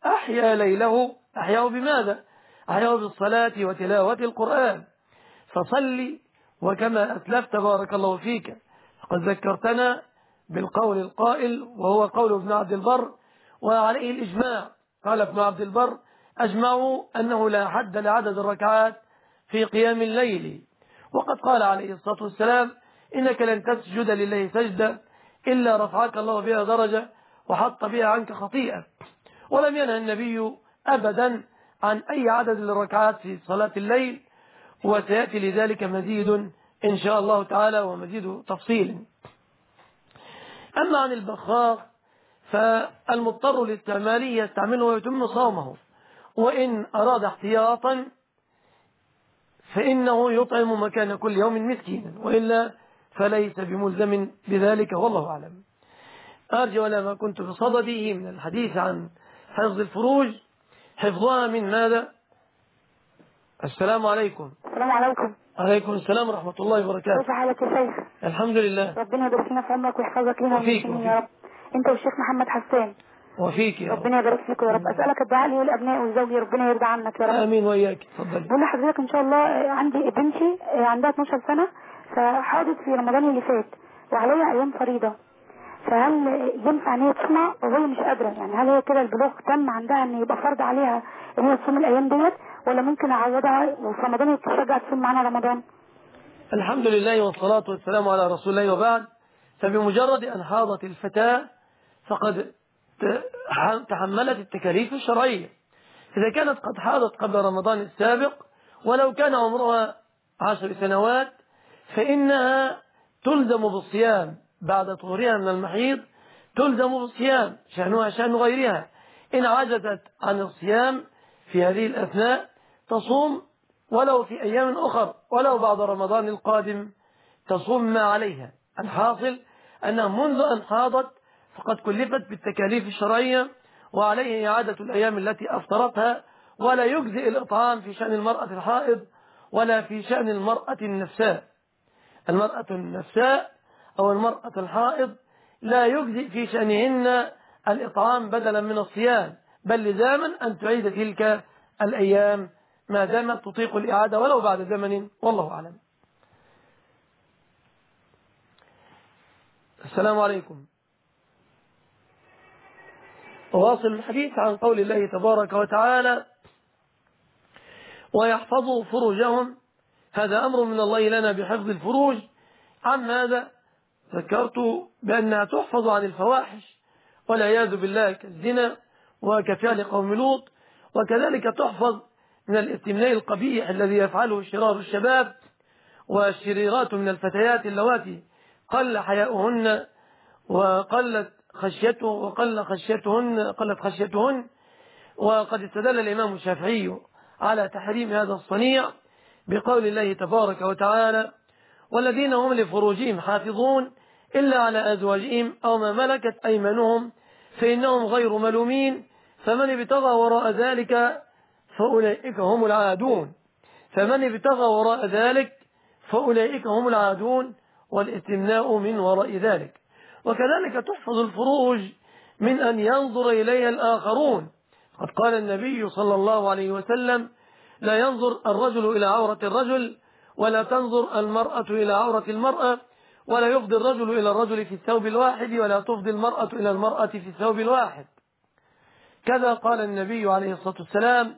أحيا ليله أحياه بماذا؟ أحياه بالصلاة وتلاوة القرآن. فصلي، وكما أسلفت بارك الله فيك فقد ذكرتنا بالقول القائل وهو قول ابن عبد البر وعليه الإجماع. قال ابن عبد البر: أجمعوا أنه لا حد لعدد الركعات في قيام الليل. وقد قال عليه الصلاة والسلام: إنك لن تسجد لله سجدة إلا رفعك الله بها درجة وحط بها عنك خطيئة. ولم ينهى النبي أبدا عن أي عدد للركعات في صلاة الليل، وسيأتي لذلك مزيد إن شاء الله تعالى ومزيد تفصيل. أما عن البخاخ فالمضطر لاستعماله يستعمله ويتم صومه، وإن أراد احتياطا فإنه يطعم مكان كل يوم مسكينا، وإلا فليس بملزم بذلك، والله أعلم. أرجو لما كنت بصدده من الحديث عن حفظ الفروج حفظها من ماذا؟ السلام عليكم. السلام عليكم. عليكم السلام ورحمة الله وبركاته. كيف حالك يا شيخ؟ الحمد لله. ربنا يبارك لنا في عمرك ويحفظك لنا وفيك المسلمين يا رب. انت والشيخ محمد حسان. وفيك يا رب. ربنا يبارك فيك يا رب. اسالك الدعاء لي والابناء والزوج، ربنا يرضى عنك يا رب. امين وإياك. اتفضلي. بقول لحضرتك ان شاء الله عندي بنتي عندها اتناشر سنة، فحاضت في رمضان اللي فات وعليها ايام فريضة، فهل ينفع ان هي تصوم وهي مش قادرة؟ يعني هل هي كده البلوغ تم عندها ان يبقى فرض عليها ان هي تصوم الايام ديت، ولا ممكن اعوضها وفي رمضان تشجع تصوم معانا رمضان؟ الحمد لله والصلاة والسلام على رسول الله، وبعد. فبمجرد أن حاضت الفتاة فقد تحملت التكاليف الشرعية. إذا كانت قد حاضت قبل رمضان السابق ولو كان عمرها عشر سنوات فإنها تلزم بالصيام بعد طهورها من المحيض، تلزم بالصيام، شأنها شأن غيرها. إن عجزت عن الصيام في هذه الأثناء تصوم ولو في أيام أخر، ولو بعد رمضان القادم تصوم ما عليها. الحاصل أنها منذ أن حاضت فقد كلفت بالتكاليف الشرعية، وعليه إعادة الأيام التي أفطرتها، ولا يجزئ الإطعام في شأن المرأة الحائض ولا في شأن المرأة النفساء. المرأة النفساء أو المرأة الحائض لا يجزئ في شأنهن الإطعام بدلا من الصيام، بل لزاما أن تعيد تلك الأيام ما دامت تطيق الإعادة ولو بعد زمن، والله أعلم. السلام عليكم. أواصل الحديث عن قول الله تبارك وتعالى: ويحفظوا فروجهم. هذا أمر من الله لنا بحفظ الفروج. عن ماذا؟ ذكرت بأنها تحفظ عن الفواحش والعياذ بالله كالزنا وكفعل قوم لوط، وكذلك تحفظ من الاستمناء القبيح الذي يفعله شرار الشباب والشريرات من الفتيات اللواتي قل حياؤهن وقلت خشيته وقل خشيتهن قلت خشيتهن. وقد استدل الإمام الشافعي على تحريم هذا الصنيع بقول الله تبارك وتعالى: والذين هم لفروجهم حافظون إلا على أزواجهم أو ما ملكت أيمانهم فإنهم غير ملومين فمن ابتغى وراء ذلك فأولئك هم العادون فمن ابتغى وراء ذلك فأولئك هم العادون والاستمناء من وراء ذلك. وكذلك تحفظ الفروج من أن ينظر إليها الآخرون. قد قال النبي صلى الله عليه وسلم: لا ينظر الرجل إلى عورة الرجل ولا تنظر المرأة إلى عورة المرأة ولا يفضي الرجل إلى الرجل في الثوب الواحد ولا تفضي المرأة إلى المرأة في الثوب الواحد. كذا قال النبي عليه الصلاة والسلام.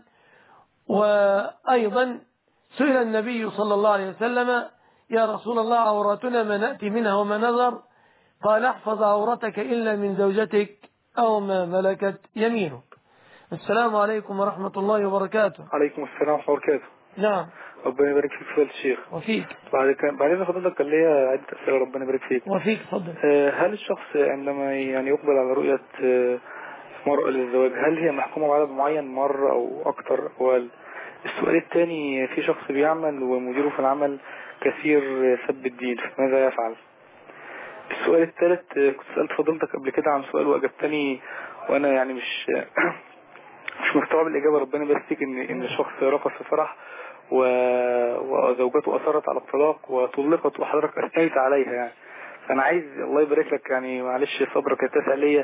وأيضا سئل النبي صلى الله عليه وسلم: يا رسول الله عوراتنا ما نأتي منها وما نظر؟ قال: احفظ عورتك إلا من زوجتك أو ما ملكت يمينك. السلام عليكم ورحمة الله وبركاته. عليكم السلام ورحمة الله وبركاته. نعم. ربنا يبارك فيك فضيلة الشيخ. وفيك. بعد كان بعدين فضلتك كان ليا عدة أسئلة، ربنا يبارك فيك. وفيك تفضل. هل الشخص عندما يعني يقبل على رؤية مرأة للزواج هل هي محكومة بعدد معين مرة أو أكتر؟ السؤال الثاني: في شخص بيعمل ومديره في العمل كثير سب الدين، فماذا يفعل؟ السؤال الثالث: كنت سألت فضلتك قبل كده عن سؤال وأجبتني وأنا يعني مش مش مستوعب الإجابة، ربنا يبارك فيك، إن إن الشخص رقص في فرح وزوجته أصرت على الطلاق وطلقت وحضرتك أثنيت عليها يعني. فأنا عايز الله يبارك لك يعني معلش صبرك يتسع ليا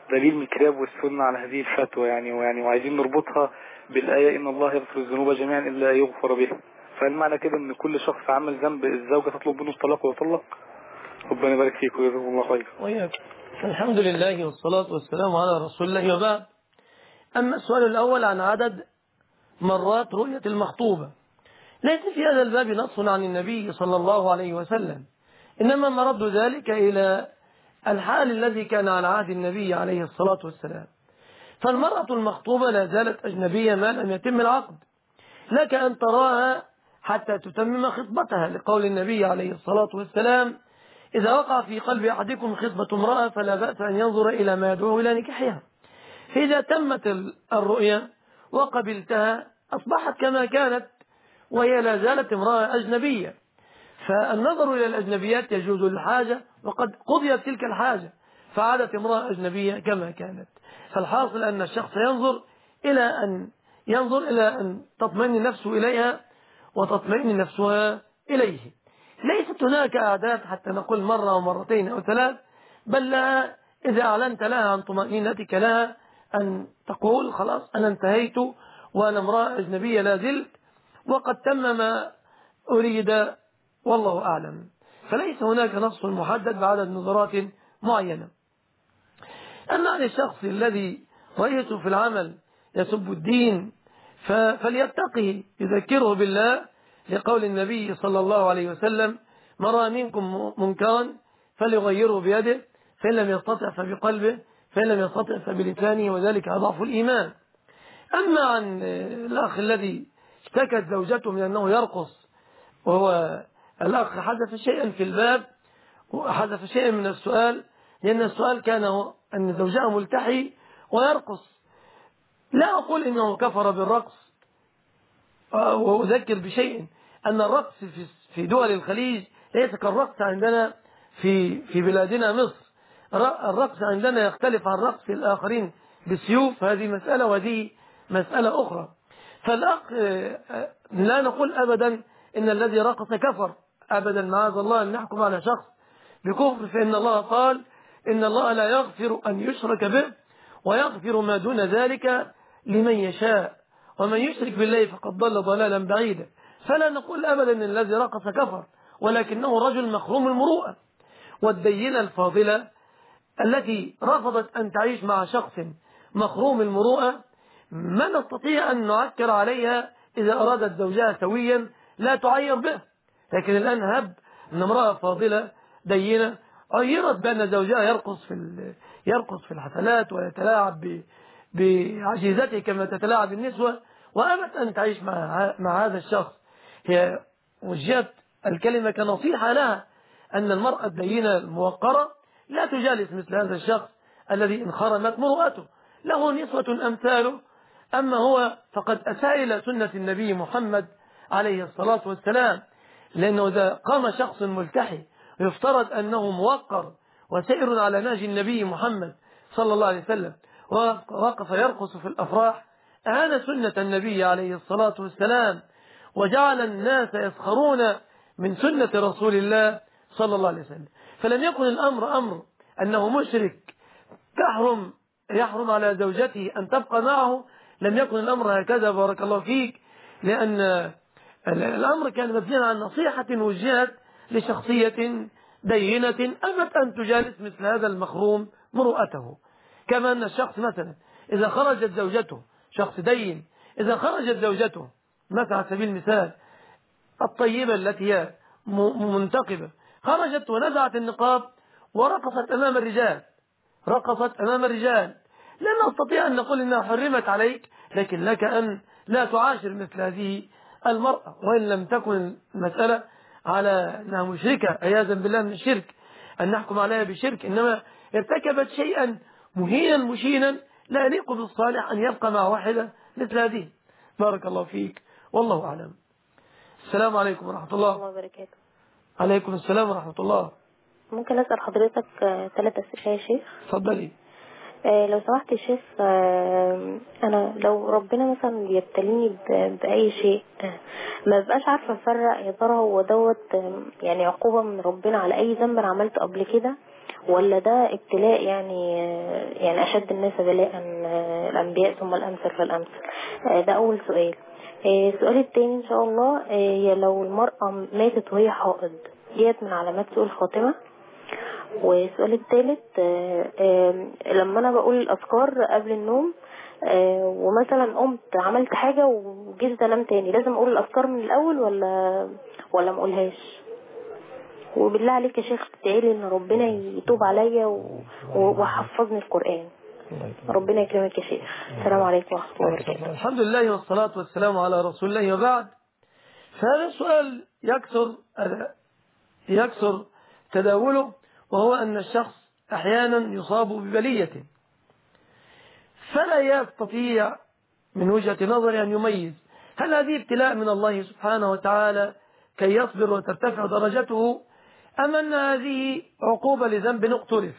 دليل من الكتاب والسنة على هذه الفتوى يعني، ويعني وعايزين نربطها بالآية إن الله يغفر الذنوب جميعا إلا يغفر بها. فهل معنى كده إن كل شخص عمل ذنب الزوجة تطلب منه الطلاق ويطلق؟ ربنا يبارك فيك ويجزاكم الله خير. وإياك. الحمد لله والصلاة والسلام على رسول الله وبعد. أما السؤال الأول عن عدد مرات رؤية المخطوبة، ليس في هذا الباب نص عن النبي صلى الله عليه وسلم، إنما مرد ذلك إلى الحال الذي كان على عهد النبي عليه الصلاة والسلام. فالمرأة المخطوبة لا زالت أجنبية ما لم يتم العقد، لك أن تراها حتى تتمم خطبتها، لقول النبي عليه الصلاة والسلام: إذا وقع في قلب أحدكم خطبة امرأة فلا بأس أن ينظر إلى ما يدعو إلى نكاحها. فإذا تمت الرؤية وقبلتها أصبحت كما كانت، وهي لا زالت امرأة أجنبية. فالنظر إلى الأجنبيات يجوز للحاجة، وقد قضيت تلك الحاجة فعادت امرأة أجنبية كما كانت. فالحاصل أن الشخص ينظر إلى أن ينظر إلى أن تطمئن نفسه إليها وتطمئن نفسها إليه. ليست هناك أعداد حتى نقول مرة أو مرتين أو ثلاث، بل لها إذا أعلنت لها عن طمأنينتك لها أن تقول: خلاص أنا انتهيت وأنا امرأة أجنبية لا زلت، وقد تم ما أريد والله أعلم. فليس هناك نص محدد بعدد نظرات معينة. أما عن الشخص الذي رئيسه في العمل يسب الدين فليتقه، يذكره بالله، لقول النبي صلى الله عليه وسلم: من رأى منكم منكرا فليغيره بيده، فإن لم يستطع فبقلبه، فإن لم يستطع فبلسانه، وذلك أضعف الإيمان. أما عن الأخ الذي اشتكت زوجته من أنه يرقص، وهو الأخ حذف شيئا في الباب وحذف شيئا من السؤال، لأن السؤال كان أن زوجها ملتحي ويرقص. لا أقول إنه كفر بالرقص، وأذكر بشيء أن الرقص في دول الخليج ليس كالرقص عندنا في في بلادنا مصر. الرقص عندنا يختلف عن رقص الآخرين بالسيوف، هذه مسألة وهذه مسألة أخرى. فالأخ لا نقول أبدا إن الذي رقص كفر أبدا، معاذ الله أن نحكم على شخص بكفر، فإن الله قال: إن الله لا يغفر أن يشرك به ويغفر ما دون ذلك لمن يشاء، ومن يشرك بالله فقد ضل ضلالا بعيدا. فلا نقول أبدا أن الذي رقص كفر، ولكنه رجل مخروم المروءة. والدينة الفاضلة التي رفضت أن تعيش مع شخص مخروم المروءة ما نستطيع أن نعكر عليها إذا أرادت زوجها سويا لا تعير به. لكن الآن هب أن امرأة فاضلة دينة عيرت بأن زوجها يرقص في يرقص في الحفلات ويتلاعب بعجيزته كما تتلاعب النسوة، وأبت أن تعيش مع مع هذا الشخص. هي وجهت الكلمة كنصيحة لها أن المرأة الدينة الموقرة لا تجالس مثل هذا الشخص الذي انخرمت مروءته، له نسوة أمثاله. أما هو فقد أساء إلى سنة النبي محمد عليه الصلاة والسلام، لأنه إذا قام شخص ملتحي يفترض أنه موقر وسائر على نهج النبي محمد صلى الله عليه وسلم ووقف يرقص في الأفراح، أهان سنة النبي عليه الصلاة والسلام، وجعل الناس يسخرون من سنة رسول الله صلى الله عليه وسلم. فلم يكن الأمر أمر أنه مشرك تحرم يحرم على زوجته أن تبقى معه، لم يكن الأمر هكذا بارك الله فيك، لأن الأمر كان مبنيا عن نصيحة وجهت لشخصية دينة أبت أن تجالس مثل هذا المخروم مروءته. كما أن الشخص مثلا إذا خرجت زوجته، شخص دين، إذا خرجت زوجته مثلا على سبيل المثال الطيبة التي هي منتقبة، خرجت ونزعت النقاب ورقصت أمام الرجال رقصت أمام الرجال لا نستطيع أن نقول إنها حرمت عليك، لكن لك أن لا تعاشر مثل هذه المرأة، وإن لم تكن المسألة على أنها مشركة عياذا بالله من الشرك أن نحكم عليها بالشرك، إنما ارتكبت شيئا مهينا مشينا لا يليق بالصالح أن يبقى مع واحدة مثل هذه. بارك الله فيك والله أعلم. السلام عليكم ورحمة الله وبركاته. عليكم السلام ورحمة الله. ممكن أسأل حضرتك ثلاث أسئلة يا شيخ؟ تفضلي. آه لو سمحت يا شيخ، آه أنا لو ربنا مثلا بيبتليني بأي شيء آه ما بقاش عارفة أفرق يا ترى هو دوت آه يعني عقوبة من ربنا على أي ذنب أنا عملته قبل كده، ولا ده ابتلاء يعني يعني أشد الناس بلاء الأنبياء ثم الأمثل فالأمثل؟ ده أول سؤال. السؤال الثاني إن شاء الله، هي لو المرأة ماتت وهي حائض ديت من علامات سوء الخاتمة؟ والسؤال الثالث، لما أنا بقول الأذكار قبل النوم ومثلا قمت عملت حاجة وجيت انام تاني، لازم اقول الاذكار من الاول ولا ولا ما اقولهاش؟ وبالله عليك يا شيخ تدعيلي ان ربنا يتوب عليا ويحفظني القرآن. ربنا يكرمك يا شيخ. السلام عليكم ورحمة الله وبركاته. الحمد لله والصلاة والسلام على رسول الله، وبعد. فهذا السؤال يكثر يكثر تداوله، وهو أن الشخص أحيانا يصاب ببلية فلا يستطيع من وجهة نظر أن يميز هل هذه ابتلاء من الله سبحانه وتعالى كي يصبر وترتفع درجته، أم أن هذه عقوبة لذنب اقترف.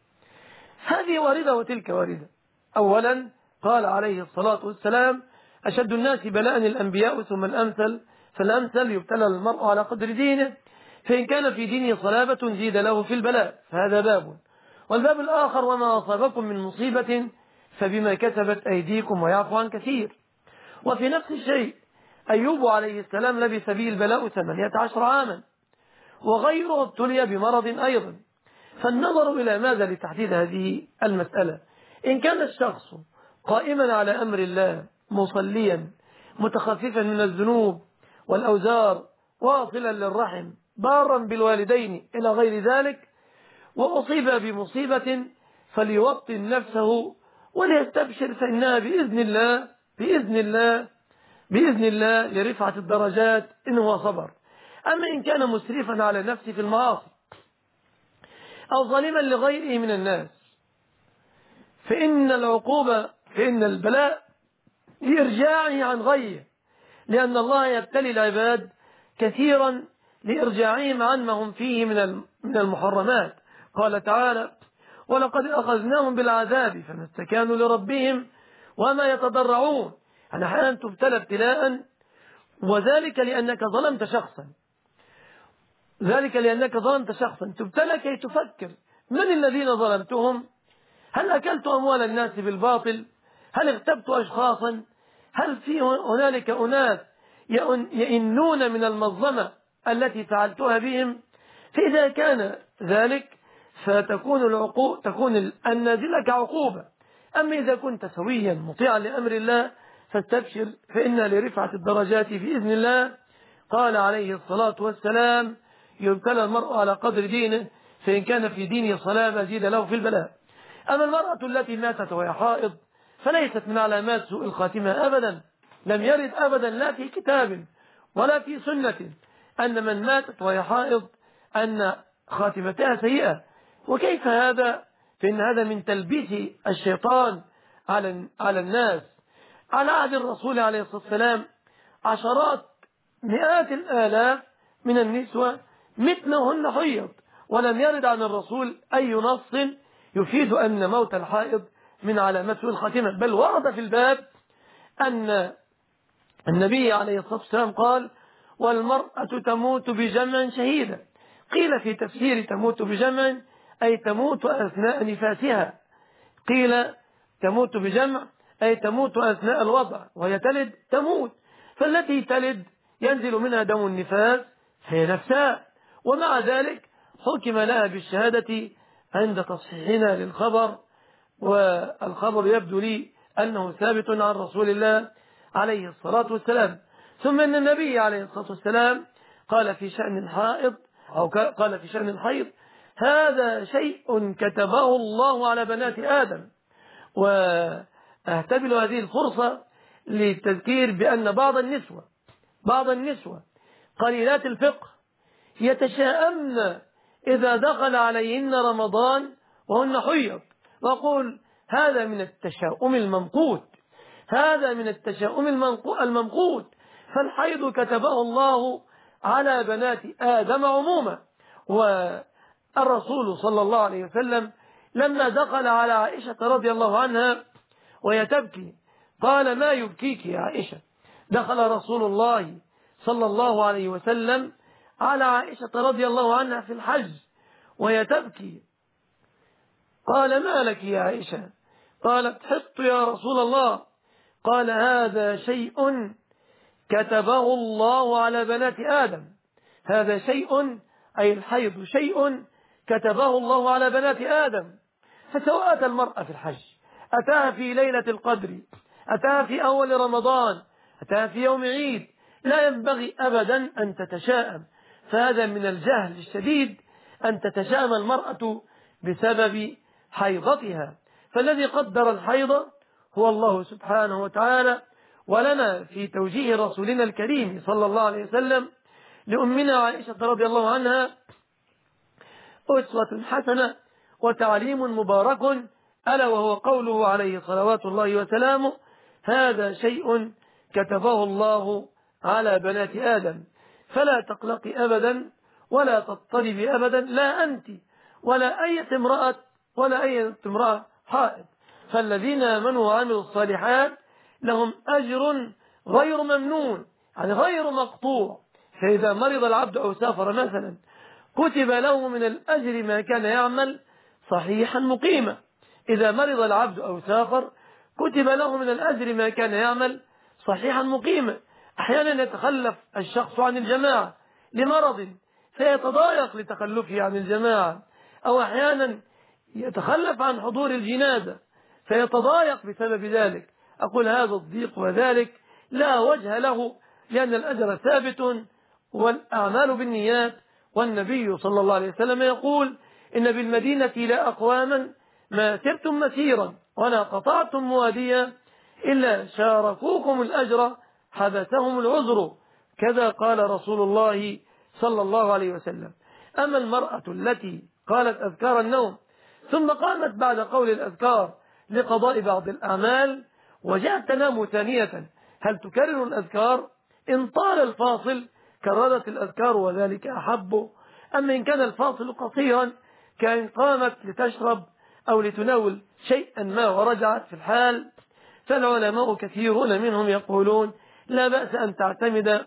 هذه واردة وتلك واردة. أولا قال عليه الصلاة والسلام: أشد الناس بلاء الأنبياء ثم الأمثل فالأمثل. يبتلى المرء على قدر دينه، فإن كان في دينه صلابة زيد له في البلاء، فهذا باب. والباب الآخر: وما أصابكم من مصيبة فبما كسبت أيديكم ويعفو عن كثير. وفي نفس الشيء أيوب عليه السلام لبث به البلاء ثمانية عشر عاما، وغيره ابتلي بمرض أيضا. فالنظر إلى ماذا لتحديد هذه المسألة. إن كان الشخص قائما على أمر الله مصليا متخففا من الذنوب والأوزار واصلا للرحم بارا بالوالدين إلى غير ذلك، وأصيب بمصيبة فليوطن نفسه وليستبشر، فإنها بإذن الله بإذن الله بإذن الله لرفعة الدرجات إن هو صبر. أما إن كان مسرفا على نفسه في المعاصي أو ظالما لغيره من الناس، فإن العقوبة فإن البلاء لإرجاعه عن غيه، لأن الله يبتلي العباد كثيرا لإرجاعهم عن ما هم فيه من المحرمات. قال تعالى: ولقد أخذناهم بالعذاب فما استكانوا لربهم وما يتضرعون. يعني أحيانا تبتلى ابتلاء، وذلك لأنك ظلمت شخصا ذلك لأنك ظلمت شخصا تبتلى كي تفكر: من الذين ظلمتهم؟ هل أكلت أموال الناس بالباطل؟ هل اغتبت أشخاصا؟ هل في هنالك أناس يئنون من المظلمة التي فعلتها بهم؟ فإذا كان ذلك فتكون العقوبة تكون النازلة كعقوبة. أما إذا كنت سويا مطيعا لأمر الله فاستبشر، فإن لرفعة الدرجات بإذن الله. قال عليه الصلاة والسلام: يبتلى المرء على قدر دينه، فإن كان في دينه صلابة زيد له في البلاء. أما المرأة التي ماتت وهي حائض فليست من علامات سوء الخاتمة أبدا. لم يرد أبدا لا في كتاب ولا في سنة أن من ماتت وهي حائض أن خاتمتها سيئة. وكيف هذا؟ فإن هذا من تلبيس الشيطان على على الناس. على عهد الرسول عليه الصلاة والسلام عشرات مئات الآلاف من النسوة متن وهن حيض، ولم يرد عن الرسول أي نص يفيد أن موت الحائض من علامات سوء الخاتمة. بل ورد في الباب أن النبي عليه الصلاة والسلام قال: والمرأة تموت بجمع شهيدا. قيل في تفسير تموت بجمع أي تموت أثناء نفاسها، قيل تموت بجمع أي تموت أثناء الوضع، وهي تلد تموت. فالتي تلد ينزل منها دم النفاس هي نفسها، ومع ذلك حكم لها بالشهادة عند تصحيحنا للخبر، والخبر يبدو لي أنه ثابت عن رسول الله عليه الصلاة والسلام. ثم أن النبي عليه الصلاة والسلام قال في شأن الحائض أو قال في شأن الحيض: هذا شيء كتبه الله على بنات آدم. وأهتبل هذه الفرصة للتذكير بأن بعض النسوة بعض النسوة قليلات الفقه يتشاءمن إذا دخل عليهن رمضان وهن حيض، وأقول هذا من التشاؤم الممقوت هذا من التشاؤم الممقوت فالحيض كتبه الله على بنات آدم عموما. والرسول صلى الله عليه وسلم لما دخل على عائشة رضي الله عنها وهي تبكي قال: ما يبكيك يا عائشة؟ دخل رسول الله صلى الله عليه وسلم على عائشة رضي الله عنها في الحج وهي تبكي، قال ما لك يا عائشة؟ قالت حط يا رسول الله. قال هذا شيء كتبه الله على بنات آدم. هذا شيء أي الحيض شيء كتبه الله على بنات آدم. فسواء أتى المرأة في الحج، أتاها في ليلة القدر، أتاها في أول رمضان، أتاها في يوم عيد، لا ينبغي أبدا أن تتشائم. فهذا من الجهل الشديد أن تتشائم المرأة بسبب حيضتها. فالذي قدر الحيض هو الله سبحانه وتعالى. ولنا في توجيه رسولنا الكريم صلى الله عليه وسلم لأمنا عائشة رضي الله عنها أسوة حسنة وتعليم مبارك، ألا وهو قوله عليه صلوات الله وسلامه هذا شيء كتبه الله على بنات آدم. فلا تقلقي أبدا ولا تضطربي أبدا، لا أنت ولا أي امرأة ولا أي امرأة حائض. فالذين آمنوا وعملوا الصالحات لهم أجر غير ممنون، يعني غير مقطوع. فإذا مرض العبد أو سافر مثلا كتب له من الأجر ما كان يعمل صحيحا مقيما. إذا مرض العبد أو سافر كتب له من الأجر ما كان يعمل صحيحا مقيما. أحيانا يتخلف الشخص عن الجماعة لمرض فيتضايق لتخلفه عن الجماعة، أو أحيانا يتخلف عن حضور الجنازة فيتضايق بسبب ذلك. أقول هذا الضيق وذلك لا وجه له، لأن الأجر ثابت والأعمال بالنيات. والنبي صلى الله عليه وسلم يقول إن بالمدينة لا أقواما ما سرتم مسيرا ولا قطعتم مواديا إلا شاركوكم الأجر حبسهم العذر. كذا قال رسول الله صلى الله عليه وسلم. أما المرأة التي قالت أذكار النوم ثم قامت بعد قول الأذكار لقضاء بعض الأعمال وجاءت تنام ثانية، هل تكرر الأذكار؟ إن طال الفاصل كررت الأذكار وذلك أحب. أما إن كان الفاصل قصيرا كان قامت لتشرب أو لتناول شيئا ما ورجعت في الحال، فالعلماء كثيرون منهم يقولون لا بأس أن تعتمد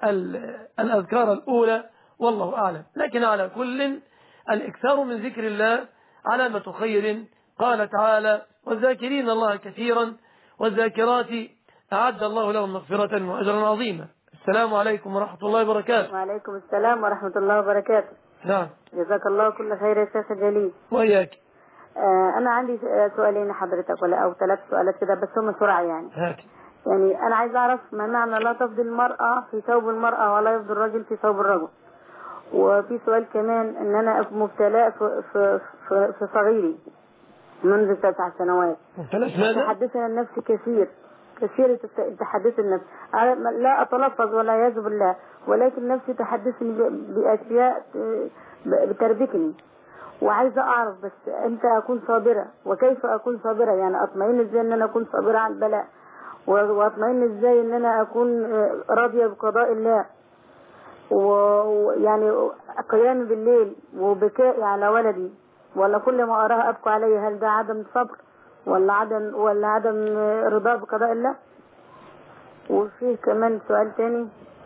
الأذكار الأولى والله أعلم. لكن على كل الإكثار من ذكر الله علامة خير. قال تعالى والذاكرين الله كثيرا والذاكرات أعد الله لهم مغفرة وأجرا عظيما. السلام عليكم ورحمة الله وبركاته. وعليكم السلام ورحمة الله وبركاته. نعم. جزاك الله كل خير يا شيخ جليل. وإياك. آه أنا عندي سؤالين لحضرتك ولا أو ثلاث سؤالات كده بس هم بسرعة يعني. هاك. يعني أنا عايز أعرف ما معنى لا تفضي المرأة في ثوب المرأة ولا يفضي الرجل في ثوب الرجل. وفي سؤال كمان إن أنا مبتلاء في في في, في صغيري منذ تسع سنوات. تحدثنا النفس كثير كثير تحدث النفس. لا أتلفظ ولا يعوذ بالله، ولكن نفسي تحدثني بأشياء بتربكني، وعايزة أعرف بس أمتى أكون صابرة وكيف أكون صابرة. يعني أطمئن إزاي إن أنا أكون صابرة على البلاء، وأطمئن إزاي إن أنا أكون راضية بقضاء الله، ويعني قيامي بالليل وبكائي على ولدي، ولا كل ما أراه أبكى عليه. هل ده عدم صبر ولا عدم ولا عدم رضا بقضاء الله؟ وفيه كمان سؤال تاني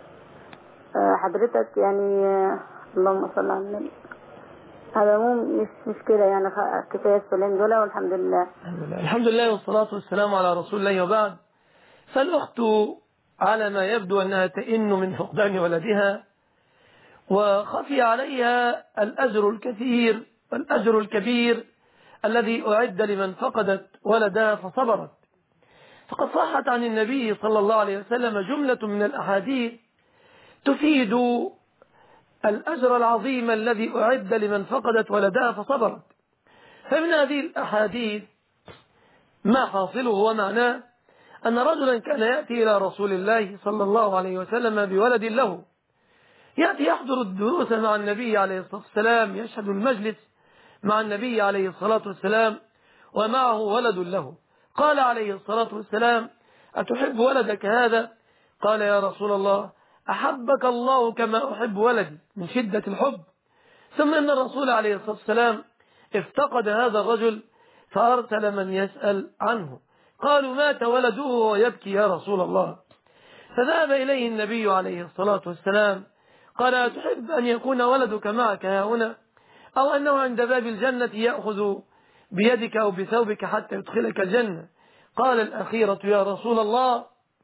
حضرتك يعني اللهم صل على النبي. هذا مو مش مشكلة يعني كفاية السؤالين دول والحمد لله. الحمد لله والصلاة والسلام على رسول الله. وبعد، فالأخت على ما يبدو أنها تئن من فقدان ولدها وخفي عليها الأجر الكثير والأجر الكبير الذي أعد لمن فقدت ولدها فصبرت. فقد صحت عن النبي صلى الله عليه وسلم جملة من الأحاديث تفيد الأجر العظيم الذي أعد لمن فقدت ولدها فصبرت. فمن هذه الأحاديث ما حاصله ومعناه أن رجلا كان يأتي إلى رسول الله صلى الله عليه وسلم بولد له، يأتي يحضر الدروس مع النبي عليه الصلاة والسلام، يشهد المجلس مع النبي عليه الصلاة والسلام ومعه ولد له. قال عليه الصلاة والسلام أتحب ولدك هذا؟ قال يا رسول الله أحبك الله كما أحب ولدي، من شدة الحب. ثم إن الرسول عليه الصلاة والسلام افتقد هذا الرجل فأرسل من يسأل عنه. قالوا مات ولده ويبكي يا رسول الله. فذهب إليه النبي عليه الصلاة والسلام قال أتحب أن يكون ولدك معك ها هنا، أو أنه عند باب الجنة يأخذ بيدك أو بثوبك حتى يدخلك الجنة. قال الأخيرة يا رسول الله،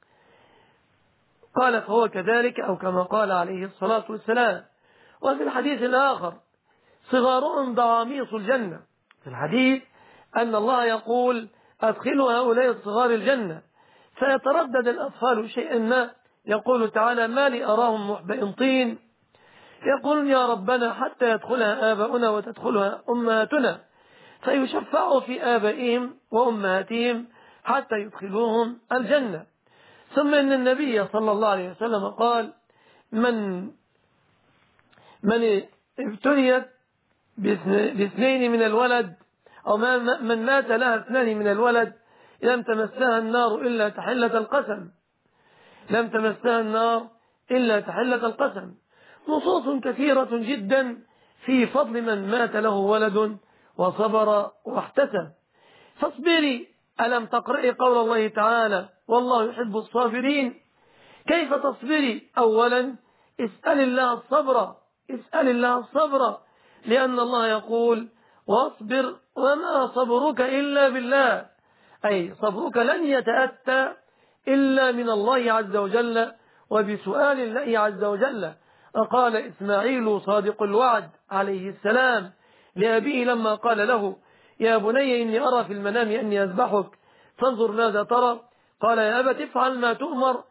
قال فهو كذلك أو كما قال عليه الصلاة والسلام. وفي الحديث الآخر صغارهم ضعاميص الجنة، في الحديث أن الله يقول أدخلوا هؤلاء الصغار الجنة، فيتردد الأطفال شيئا ما، يقول تعالى ما لي أراهم محبئنطين، يقولون يا ربنا حتى يدخلها آباؤنا وتدخلها أمهاتنا، فيشفعوا في آبائهم وأمهاتهم حتى يدخلوهم الجنة. ثم إن النبي صلى الله عليه وسلم قال من من ابتليت باثنين من الولد أو من مات لها اثنان من الولد لم تمسها النار إلا تحلة القسم، لم تمسها النار إلا تحلة القسم. نصوص كثيرة جدا في فضل من مات له ولد وصبر واحتسب. فاصبري، ألم تقرئي قول الله تعالى والله يحب الصابرين؟ كيف تصبري؟ أولا اسأل الله الصبر، اسأل الله الصبر، لأن الله يقول واصبر وما صبرك إلا بالله، أي صبرك لن يتأتى إلا من الله عز وجل وبسؤال الله عز وجل. وقال إسماعيل صادق الوعد عليه السلام لأبيه لما قال له يا بني إني أرى في المنام أني أذبحك فانظر ماذا ترى؟ قال يا أبت افعل ما تؤمر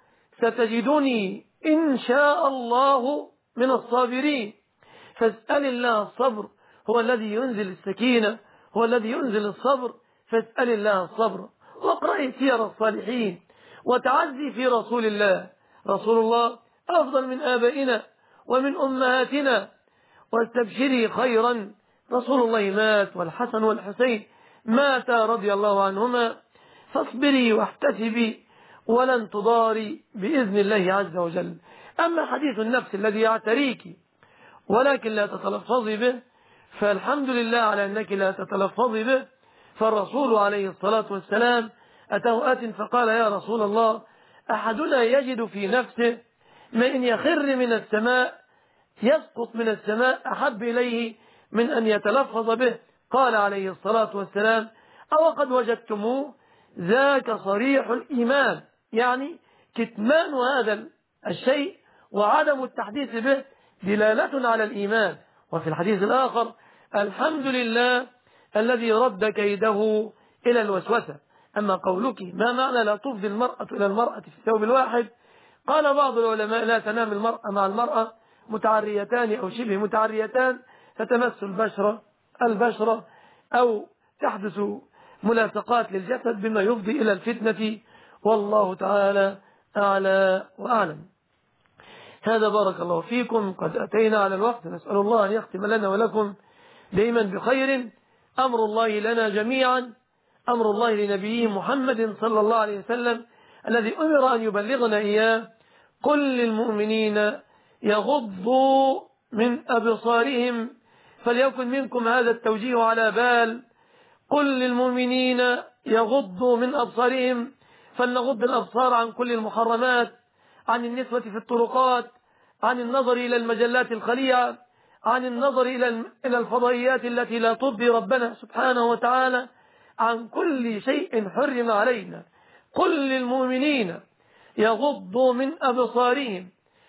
ستجدني إن شاء الله من الصابرين. فاسأل الله الصبر، هو الذي ينزل السكينة، هو الذي ينزل الصبر، فاسأل الله الصبر. واقرأي سير الصالحين وتعزي في رسول الله، رسول الله أفضل من آبائنا ومن أمهاتنا، واستبشري خيرا، رسول الله مات والحسن والحسين ماتا رضي الله عنهما، فاصبري واحتسبي ولن تضاري بإذن الله عز وجل. أما حديث النفس الذي يعتريك ولكن لا تتلفظي به، فالحمد لله على أنك لا تتلفظي به. فالرسول عليه الصلاة والسلام أتاه آت فقال يا رسول الله أحدنا يجد في نفسه ما إن يخر من السماء يسقط من السماء أحب إليه من أن يتلفظ به. قال عليه الصلاة والسلام أو قد وجدتموه ذاك صريح الإيمان، يعني كتمان هذا الشيء وعدم التحديث به دلالة على الإيمان. وفي الحديث الآخر الحمد لله الذي رد كيده إلى الوسوسة. أما قولك ما معنى لا تفضي المرأة إلى المرأة في الثوب الواحد؟ قال بعض العلماء لا تنام المرأة مع المرأة متعريتان أو شبه متعريتان فتمس البشرة البشرة أو تحدث ملاصقات للجسد بما يفضي إلى الفتنة، والله تعالى أعلى وأعلم. هذا بارك الله فيكم، قد أتينا على الوقت، نسأل الله أن يختم لنا ولكم دائما بخير. أمر الله لنا جميعا، أمر الله لنبيه محمد صلى الله عليه وسلم الذي أمر أن يبلغنا إياه قل للمؤمنين يغضوا من أبصارهم، فليكن منكم هذا التوجيه على بال. قل للمؤمنين يغضوا من أبصارهم، فلنغض الأبصار عن كل المحرمات، عن النسوة في الطرقات، عن النظر إلى المجلات الخليعة، عن النظر إلى الفضائيات التي لا ترضي ربنا سبحانه وتعالى، عن كل شيء حرم علينا. قل للمؤمنين يغضوا من أبصارهم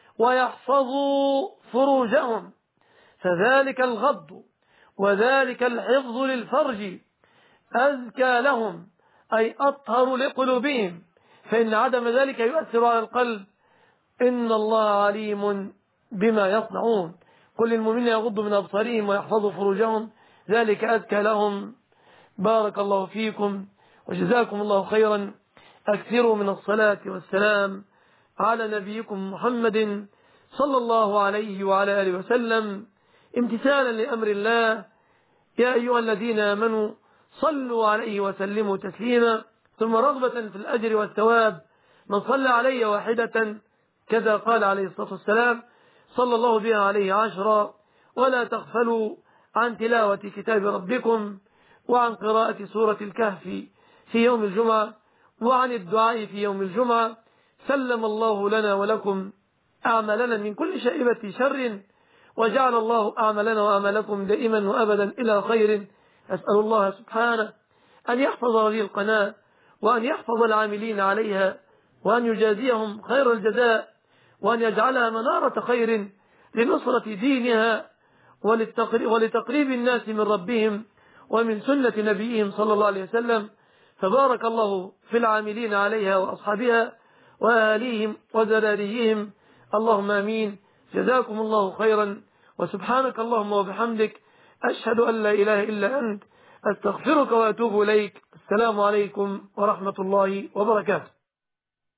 ويحفظوا فروجهم، فذلك الغض وذلك الحفظ للفرج أزكى لهم، أي أطهر لقلوبهم، فإن عدم ذلك يؤثر على القلب. إن الله عليم بما يصنعون. قل للمؤمنين يغضوا من أبصارهم ويحفظوا فروجهم ذلك أزكى لهم. بارك الله فيكم وجزاكم الله خيرا. أكثروا من الصلاة والسلام على نبيكم محمد صلى الله عليه وعلى آله وسلم، امتثالا لأمر الله. يا أيها الذين آمنوا صلوا عليه وسلموا تسليما. ثم رغبة في الأجر والثواب، من صلى علي واحدة كذا قال عليه الصلاة والسلام صلى الله بها عليه عشرا. ولا تغفلوا عن تلاوة كتاب ربكم وعن قراءة سورة الكهف في يوم الجمعة وعن الدعاء في يوم الجمعة. سلم الله لنا ولكم أعمالنا من كل شائبة شر، وجعل الله أعمالنا وأعمالكم دائما وأبدا إلى خير. أسأل الله سبحانه أن يحفظ هذه القناة وأن يحفظ العاملين عليها وأن يجازيهم خير الجزاء وأن يجعلها منارة خير لنصرة دينها ولتقريب الناس من ربهم ومن سنة نبيهم صلى الله عليه وسلم. فبارك الله في العاملين عليها وأصحابها وآليهم وذراريهم، اللهم آمين. جزاكم الله خيرا، وسبحانك اللهم وبحمدك، أشهد أن لا إله إلا أنت، أستغفرك وأتوب إليك. السلام عليكم ورحمة الله وبركاته.